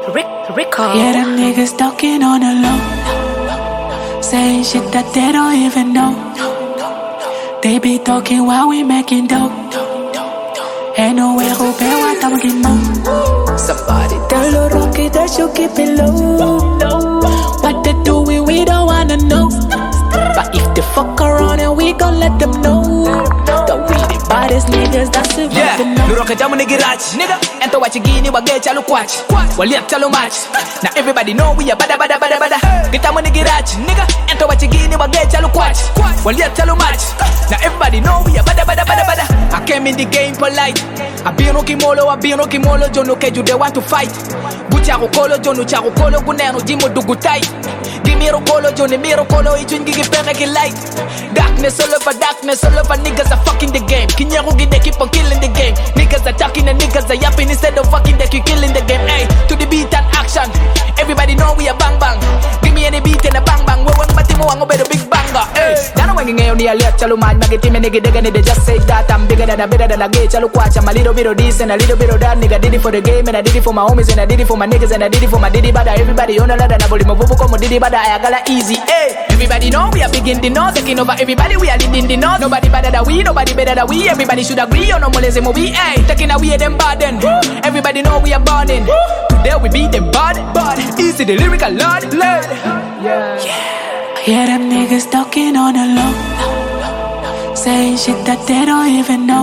Rico. Yeah, them niggas talking on the low, saying shit that they don't even know. They be talking while we making dough. Ain't no way who pay what I'm getting more. Somebody Tell the Rocky that you keep it low. What they doing, we don't wanna know. But if they fuck around and we gon' let them know that we the baddest niggas that's the know. Nuroke jamu nigga rach, nigga. Ento wachi gini wage chalu kwach. Waliap chalu match. Now everybody know we are bada. Gitamu nigga rach, nigga. Ento wachi gini wage chalu kwach. Waliap chalu match. Now everybody know we are bada. I came in the game polite. I been rookie molo, Jono keju they want to fight. Bucharu kolo, Jono charu kolo, gunero jimo dugutai. Gimiro kolo, Johnny miro kolo, itwin gigi pere light. Darkness all over niggas are fucking the game. Kinyarugi they keep on killing the game. Niggas are talking and niggas are yapping instead of fucking they keep killing the game. Hey, to the beat and action. Everybody know we are bang bang. Give me any beat and a bang bang. We're matimo wango better big banger. Hey, dano wanging only a let chalu man. Mageti me nigga they just say that I'm bigger than a gay chalu kwach. I'm a little bit of this and a little bit of that. Nigga did it for the game and I did it for my homies and I did it for my niggas and I did it for my diddy bada. Everybody on a ladder and I body my vuvu como diddy bada. I got easy. Hey, everybody know we are big in the north, taking over everybody. We are leading the north. Nobody better than we, nobody better than we. Everybody should agree on no more lazy movie. Hey, taking away them burden. Everybody know we are burning. Today we beat them bad. Easy the lyrical lord. Yeah. Yeah, them niggas talking on the low, saying shit that they don't even know.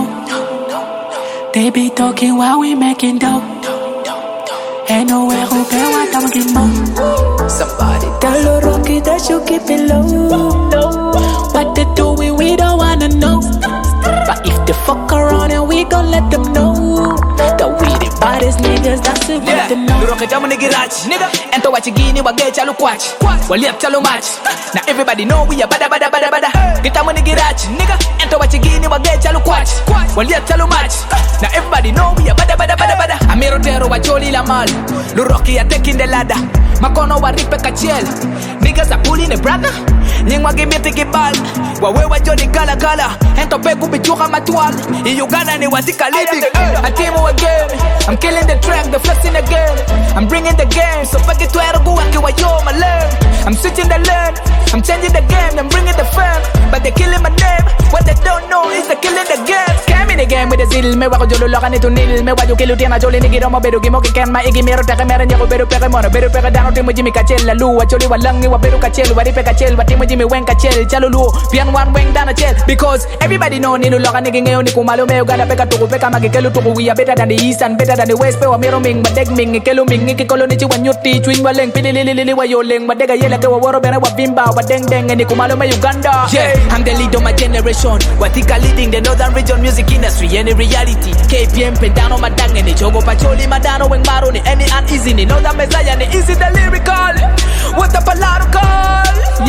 They be talking while we making dough. Ain't no way who pay what I'm getting more. Somebody Tell the Rocky that you keep it low. What they doing, we don't wanna know. But if they fuck around and we gon' let them know that we the baddest niggas that's the yeah. know. Nuroke jamu nigga rach, nigga. Ento wachi gini wage chalu kwach. Waliap chalu match. Now everybody know we are bada. Gitamu nigga rach, nigga. Ento wachi gini wage chalu kwach. Waliap chalu match. Now everybody know we are bada. Amiro tero wacholi la mal. Nuroke are taking the ladder. Makono wa ripe kachel. Niggas are pulling the brother. Nyingwa gimiti gibal. Wawewa jodi kala. Ento pegu bichuka matual. In Uganda ni watika living. A team again. I'm killing the track, the flexing again. I'm bringing the game. So fuck it to Erogu waki wa yo my lane. I'm switching the lane. I'm changing the game. I'm bringing the fam. But they killing my name. What they don't know is they killing the game. Scam in the game with the zeal. Me wako jolo loka ni to nil. Me waju kilu tina joli ni giromo bedu gimo ki ken ma igi mero teke meren yako bedu peke mono. Bedu peke dano timu jimi kachel la lu. Wacholi walangi wa bedu kachel. Wari peke kachel. Watimu jimi wen kachel. Chalo luo. Pian wan weng dana chel. Because everybody know ninu loka nigi ngeo ni kumalo me ugala peka tuku peka magi kelu tuku. We are better than the east and better than the west. Pe wa mero ming madeg ming. Kelu ming iki kolo nichi wa nyuti. Chwing wa leng pili lili wa yo leng. Madega yela ke wa woro bere wa vimba. Wa deng ni kumalo me Uganda. Yeah, I'm the lead of my generation. Watika leading the northern region music industry. Any reality. KPM pendano madang ni chogo pacholi madano weng maro ni any uneasy ni. Know that messiah ni easy the lyrical. What the palarical.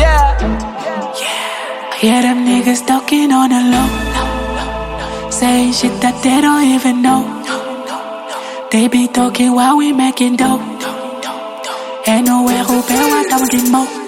Yeah, them niggas talking on the low, saying shit that they don't even know. They be talking while we making dough. Ain't no way who pay what I'm getting more.